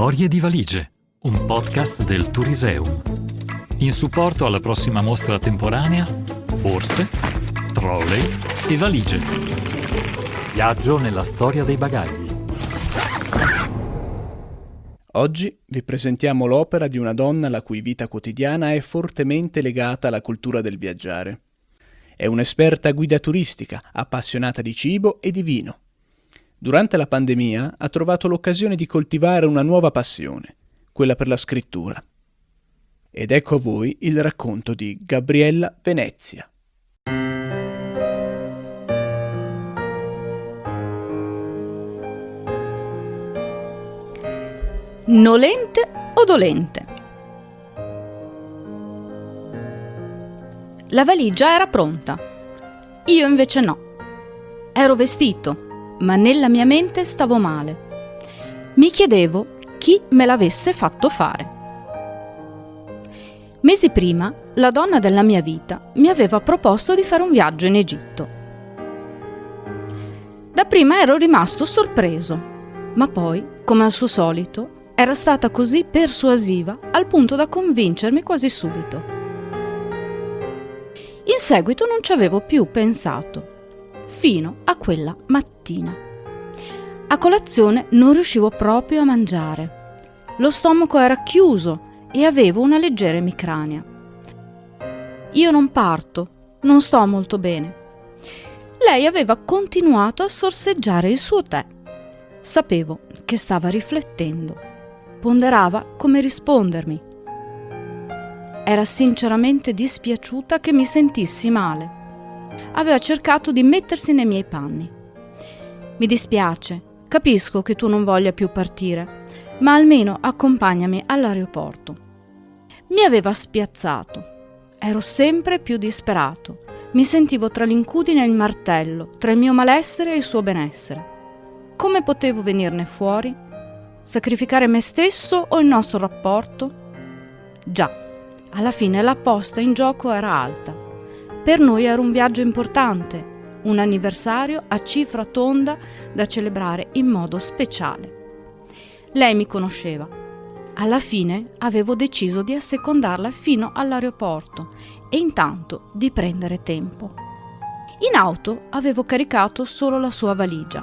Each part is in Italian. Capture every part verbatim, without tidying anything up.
Storie di valigie, un podcast del Touriseum. In supporto alla prossima mostra temporanea, borse, trolley e valigie. Viaggio nella storia dei bagagli. Oggi vi presentiamo l'opera di una donna la cui vita quotidiana è fortemente legata alla cultura del viaggiare. È un'esperta guida turistica, appassionata di cibo e di vino. Durante la pandemia ha trovato l'occasione di coltivare una nuova passione, quella per la scrittura. Ed ecco a voi il racconto di Gabriella Venezia. Nolente o dolente? La valigia era pronta. Io invece no. Ero vestito, ma nella mia mente stavo male. Mi chiedevo chi me l'avesse fatto fare. Mesi prima, la donna della mia vita mi aveva proposto di fare un viaggio in Egitto. Dapprima ero rimasto sorpreso, ma poi, come al suo solito, era stata così persuasiva al punto da convincermi quasi subito. In seguito non ci avevo più pensato, fino a quella mattina. A colazione non riuscivo proprio a mangiare. Lo stomaco era chiuso e avevo una leggera emicrania. Io non parto, non sto molto bene. Lei aveva continuato a sorseggiare il suo tè. Sapevo che stava riflettendo. Ponderava come rispondermi. Era sinceramente dispiaciuta che mi sentissi male. Aveva cercato di mettersi nei miei panni. Mi dispiace, capisco che tu non voglia più partire, ma almeno accompagnami all'aeroporto. Mi aveva spiazzato. Ero sempre più disperato. Mi sentivo tra l'incudine e il martello, tra il mio malessere e il suo benessere. Come potevo venirne fuori? Sacrificare me stesso o il nostro rapporto? Già, alla fine la posta in gioco era alta. Per noi era un viaggio importante, un anniversario a cifra tonda da celebrare in modo speciale. Lei mi conosceva. Alla fine avevo deciso di assecondarla fino all'aeroporto e intanto di prendere tempo. In auto avevo caricato solo la sua valigia.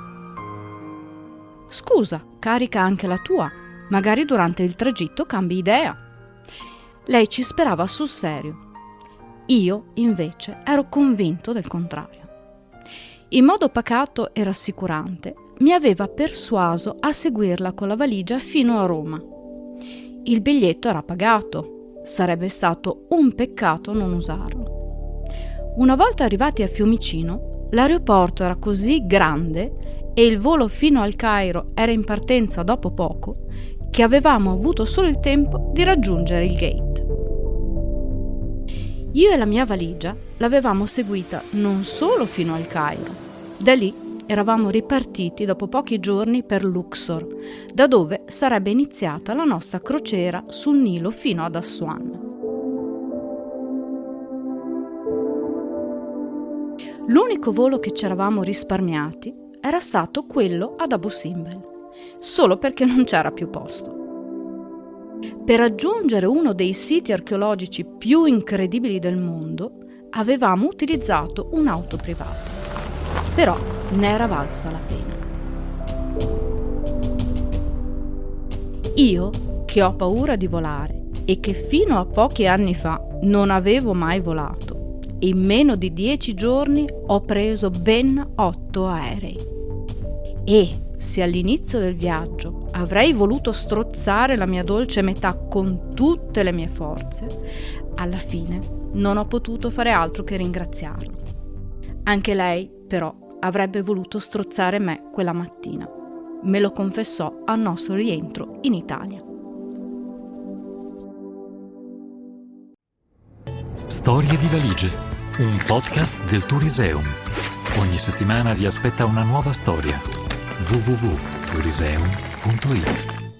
Scusa, carica anche la tua, magari durante il tragitto cambi idea. Lei ci sperava sul serio. Io, invece, ero convinto del contrario. In modo pacato e rassicurante, mi aveva persuaso a seguirla con la valigia fino a Roma. Il biglietto era pagato, sarebbe stato un peccato non usarlo. Una volta arrivati a Fiumicino, l'aeroporto era così grande e il volo fino al Cairo era in partenza dopo poco, che avevamo avuto solo il tempo di raggiungere il gate. Io e la mia valigia l'avevamo seguita non solo fino al Cairo. Da lì eravamo ripartiti dopo pochi giorni per Luxor, da dove sarebbe iniziata la nostra crociera sul Nilo fino ad Assuan. L'unico volo che ci eravamo risparmiati era stato quello ad Abu Simbel, solo perché non c'era più posto. Per raggiungere uno dei siti archeologici più incredibili del mondo, avevamo utilizzato un'auto privata. Però ne era valsa la pena. Io, che ho paura di volare e che fino a pochi anni fa non avevo mai volato, in meno di dieci giorni ho preso ben otto aerei. E se all'inizio del viaggio avrei voluto strozzare la mia dolce metà con tutte le mie forze, alla fine non ho potuto fare altro che ringraziarlo. Anche lei, però, avrebbe voluto strozzare me quella mattina. Me lo confessò al nostro rientro in Italia. Storie di valigie, un podcast del Touriseum. Ogni settimana vi aspetta una nuova storia. w w w punto touriseum punto i t